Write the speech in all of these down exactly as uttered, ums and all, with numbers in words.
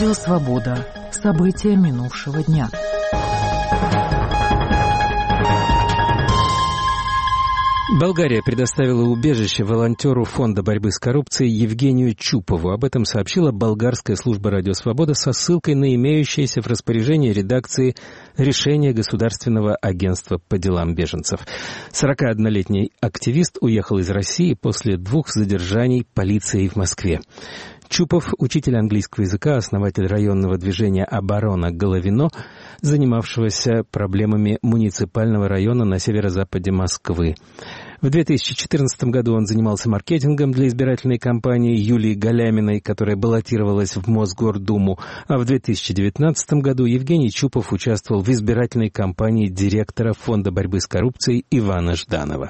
Радио «Свобода». События минувшего дня. Болгария предоставила убежище волонтеру Фонда борьбы с коррупцией Евгению Чупову. Об этом сообщила болгарская служба «Радио Свобода» со ссылкой на имеющееся в распоряжении редакции решение Государственного агентства по делам беженцев. сорокаоднолетний активист уехал из России после двух задержаний полицией в Москве. Чупов, учитель английского языка, основатель районного движения «Оборона Головино», занимавшегося проблемами муниципального района на северо-западе Москвы. В две тысячи четырнадцатом году он занимался маркетингом для избирательной кампании Юлии Галяминой, которая баллотировалась в Мосгордуму, а в две тысячи девятнадцатом году Евгений Чупов участвовал в избирательной кампании директора Фонда борьбы с коррупцией Ивана Жданова.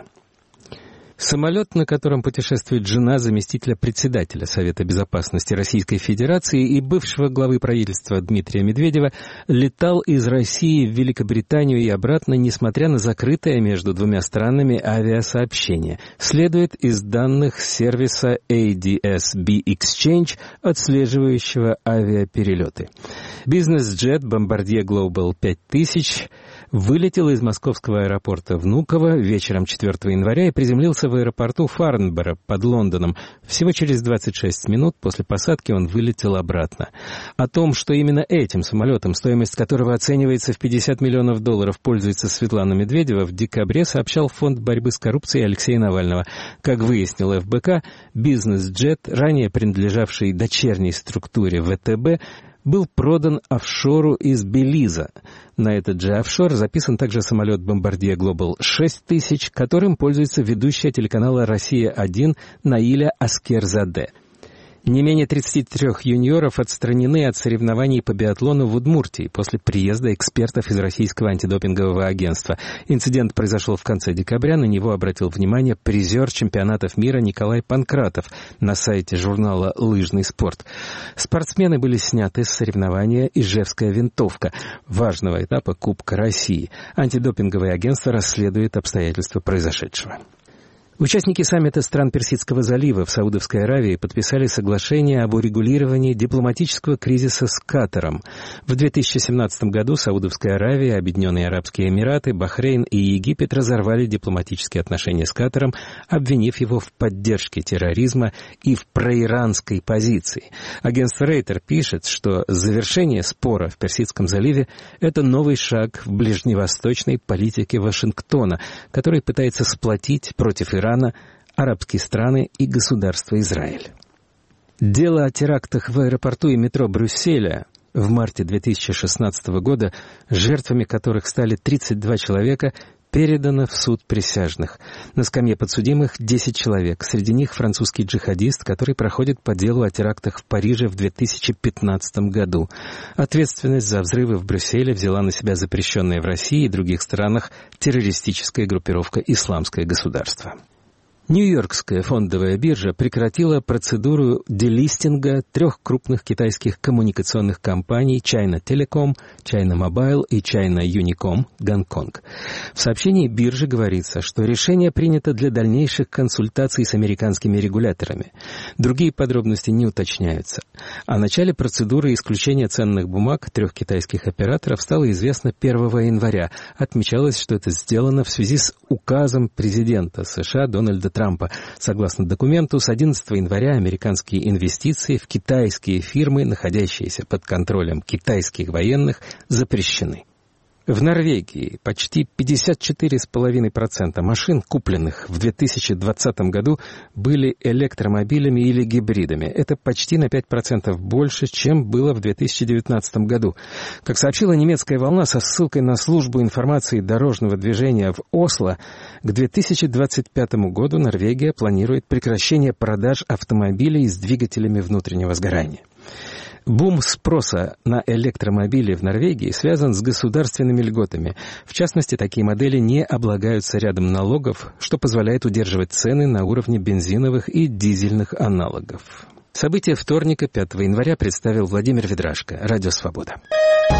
Самолет, на котором путешествует жена заместителя председателя Совета безопасности Российской Федерации и бывшего главы правительства Дмитрия Медведева, летал из России в Великобританию и обратно, несмотря на закрытое между двумя странами авиасообщение, следует из данных сервиса эй ди эс би Exchange, отслеживающего авиаперелеты. Бизнес-джет Bombardier Global пять тысяч вылетел из московского аэропорта Внуково вечером четвёртого января и приземлился в аэропорту Фарнборо под Лондоном. Всего через двадцать шесть минут после посадки он вылетел обратно. О том, что именно этим самолетом, стоимость которого оценивается в пятьдесят миллионов долларов, пользуется Светлана Медведева, в декабре сообщал Фонд борьбы с коррупцией Алексея Навального. Как выяснил эф бэ ка, бизнес-джет, ранее принадлежавший дочерней структуре вэ тэ бэ, был продан офшору из Белиза. На этот же офшор записан также самолет Bombardier Global шесть тысяч, которым пользуется ведущая телеканала «Россия один» Наиля Аскерзаде. Не менее тридцати трёх юниоров отстранены от соревнований по биатлону в Удмуртии после приезда экспертов из Российского антидопингового агентства. Инцидент произошел в конце декабря, на него обратил внимание призер чемпионатов мира Николай Панкратов на сайте журнала «Лыжный спорт». Спортсмены были сняты с соревнования «Ижевская винтовка», важного этапа Кубка России. Антидопинговое агентство расследует обстоятельства произошедшего. Участники саммита стран Персидского залива в Саудовской Аравии подписали соглашение об урегулировании дипломатического кризиса с Катаром. В две тысячи семнадцатом году Саудовская Аравия, Объединенные Арабские Эмираты, Бахрейн и Египет разорвали дипломатические отношения с Катаром, обвинив его в поддержке терроризма и в проиранской позиции. Агентство Рейтер пишет, что завершение спора в Персидском заливе – это новый шаг в ближневосточной политике Вашингтона, который пытается сплотить против Ирана Ирана, арабские страны и государство Израиль. Дело о терактах в аэропорту и метро Брюсселя в марте две тысячи шестнадцатого года, жертвами которых стали тридцать два человека, передано в суд присяжных. На скамье подсудимых десять человек, среди них французский джихадист, который проходит по делу о терактах в Париже в две тысячи пятнадцатом году. Ответственность за взрывы в Брюсселе взяла на себя запрещенная в России и других странах террористическая группировка «Исламское государство». Нью-Йоркская фондовая биржа прекратила процедуру делистинга трех крупных китайских коммуникационных компаний China Telecom, China Mobile и China Unicom, Гонконг. В сообщении биржи говорится, что решение принято для дальнейших консультаций с американскими регуляторами. Другие подробности не уточняются. О начале процедуры исключения ценных бумаг трех китайских операторов стало известно первого января. Отмечалось, что это сделано в связи с указом президента США Дональда Трампа. Согласно документу, с одиннадцатого января американские инвестиции в китайские фирмы, находящиеся под контролем китайских военных, запрещены. В Норвегии почти пятьдесят четыре целых пять десятых процента машин, купленных в две тысячи двадцатом году, были электромобилями или гибридами. Это почти на пять процентов больше, чем было в две тысячи девятнадцатом году. Как сообщила немецкая «Волна» со ссылкой на службу информации дорожного движения в Осло, к две тысячи двадцать пятому году Норвегия планирует прекращение продаж автомобилей с двигателями внутреннего сгорания. Бум спроса на электромобили в Норвегии связан с государственными льготами. В частности, такие модели не облагаются рядом налогов, что позволяет удерживать цены на уровне бензиновых и дизельных аналогов. События вторника, пятого января, представил Владимир Ведрашко. Радио «Свобода».